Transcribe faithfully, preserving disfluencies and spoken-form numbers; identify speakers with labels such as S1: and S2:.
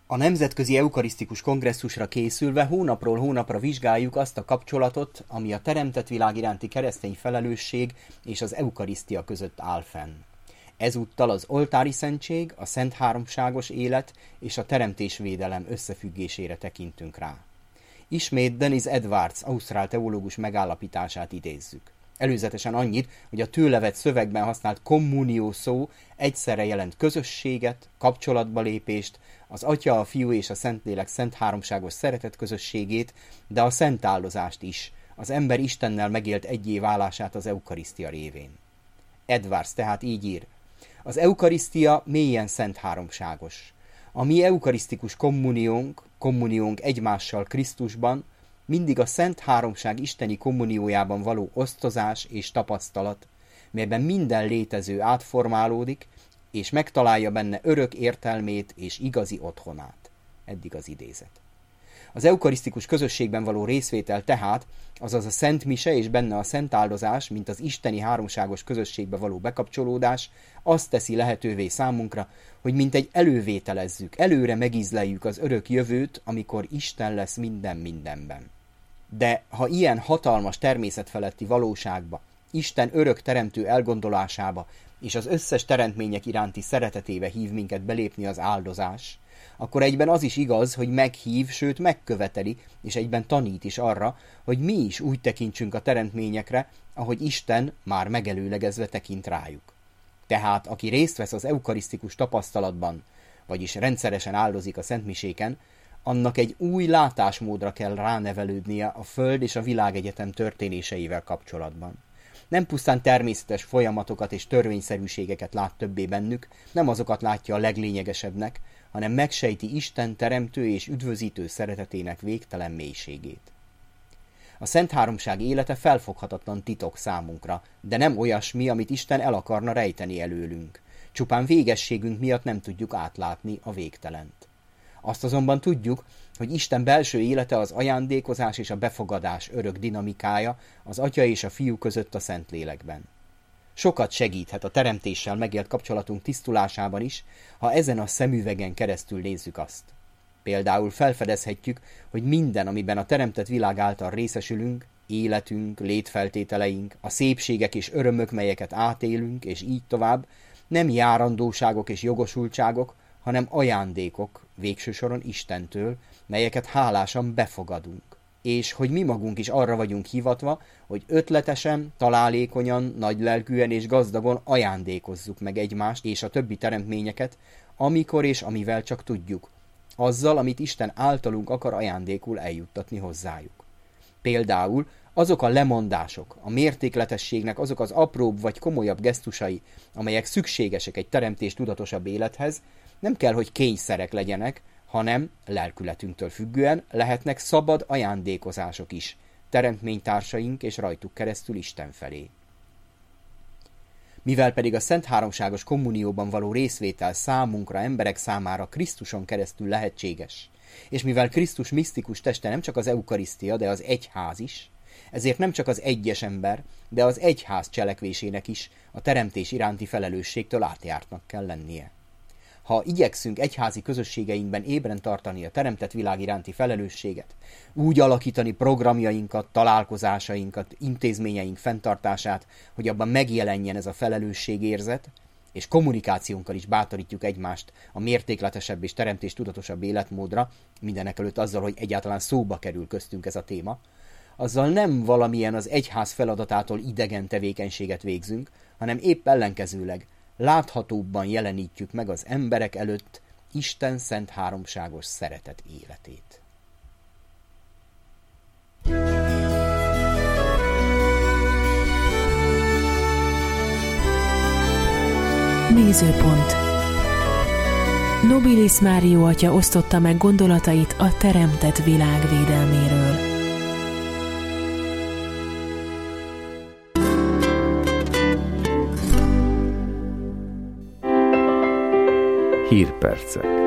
S1: A Nemzetközi Eukarisztikus Kongresszusra készülve hónapról hónapra vizsgáljuk azt a kapcsolatot, ami a teremtett világ iránti keresztény felelősség és az eukarisztia között áll fenn. Ezúttal az oltári szentség, a szent háromságos élet és a teremtésvédelem összefüggésére tekintünk rá. Ismét Dennis Edwards, ausztrál teológus megállapítását idézzük. Előzetesen annyit, hogy a tőle vett szövegben használt kommunió szó egyszerre jelent közösséget, kapcsolatba lépést, az Atya, a Fiú és a Szentlélek szent háromságos szeretet közösségét, de a szent áldozást is, az ember Istennel megélt egyé válását az eukarisztia révén. Edwards tehát így ír: az eukarisztia mélyen szent háromságos. A mi eukarisztikus kommuniónk, kommuniónk egymással Krisztusban, mindig a szent háromság isteni kommuniójában való osztozás és tapasztalat, melyben minden létező átformálódik, és megtalálja benne örök értelmét és igazi otthonát. Eddig az idézet. Az eukarisztikus közösségben való részvétel tehát, azaz a szent mise és benne a szent áldozás, mint az isteni háromságos közösségbe való bekapcsolódás, azt teszi lehetővé számunkra, hogy mintegy elővételezzük, előre megízleljük az örök jövőt, amikor Isten lesz minden mindenben. De ha ilyen hatalmas természetfeletti valóságba, Isten örök teremtő elgondolásába és az összes teremtmények iránti szeretetébe hív minket belépni az áldozás, akkor egyben az is igaz, hogy meghív, sőt megköveteli, és egyben tanít is arra, hogy mi is úgy tekintsünk a teremtményekre, ahogy Isten már megelőlegezve tekint rájuk. Tehát aki részt vesz az eukarisztikus tapasztalatban, vagyis rendszeresen áldozik a szentmiséken, annak egy új látásmódra kell ránevelődnie a Föld és a világegyetem történéseivel kapcsolatban. Nem pusztán természetes folyamatokat és törvényszerűségeket lát többé bennük, nem azokat látja a leglényegesebbnek, hanem megsejti Isten teremtő és üdvözítő szeretetének végtelen mélységét. A Szent Háromság élete felfoghatatlan titok számunkra, de nem olyasmi, amit Isten el akarna rejteni előlünk. Csupán végességünk miatt nem tudjuk átlátni a végtelent. Azt azonban tudjuk, hogy Isten belső élete az ajándékozás és a befogadás örök dinamikája az Atya és a Fiú között a Szentlélekben. Sokat segíthet a teremtéssel megélt kapcsolatunk tisztulásában is, ha ezen a szemüvegen keresztül nézzük azt. Például felfedezhetjük, hogy minden, amiben a teremtett világ által részesülünk, életünk, létfeltételeink, a szépségek és örömök, melyeket átélünk, és így tovább, nem járandóságok és jogosultságok, hanem ajándékok, végső soron Istentől, melyeket hálásan befogadunk. És hogy mi magunk is arra vagyunk hivatva, hogy ötletesen, találékonyan, nagylelkűen és gazdagon ajándékozzuk meg egymást és a többi teremtményeket, amikor és amivel csak tudjuk, azzal, amit Isten általunk akar ajándékul eljuttatni hozzájuk. Például azok a lemondások, a mértékletességnek azok az apróbb vagy komolyabb gesztusai, amelyek szükségesek egy teremtés tudatosabb élethez, nem kell, hogy kényszerek legyenek, hanem lelkületünktől függően lehetnek szabad ajándékozások is, teremtménytársaink és rajtuk keresztül Isten felé. Mivel pedig a Szent Háromságos kommunióban való részvétel számunkra, emberek számára Krisztuson keresztül lehetséges, és mivel Krisztus misztikus teste nem csak az eukarisztia, de az egyház is, ezért nem csak az egyes ember, de az egyház cselekvésének is a teremtés iránti felelősségtől átjártnak kell lennie. Ha igyekszünk egyházi közösségeinkben ébren tartani a teremtett világ iránti felelősséget, úgy alakítani programjainkat, találkozásainkat, intézményeink fenntartását, hogy abban megjelenjen ez a felelősségérzet, és kommunikációnkkal is bátorítjuk egymást a mértékletesebb és teremtés tudatosabb életmódra, mindenekelőtt azzal, hogy egyáltalán szóba kerül köztünk ez a téma, azzal nem valamilyen az egyház feladatától idegen tevékenységet végzünk, hanem épp ellenkezőleg láthatóbban jelenítjük meg az emberek előtt Isten szent háromságos szeretet életét.
S2: Nézőpont. Nobilis Mário atya osztotta meg gondolatait a teremtett világ védelméről.
S3: Hírpercek.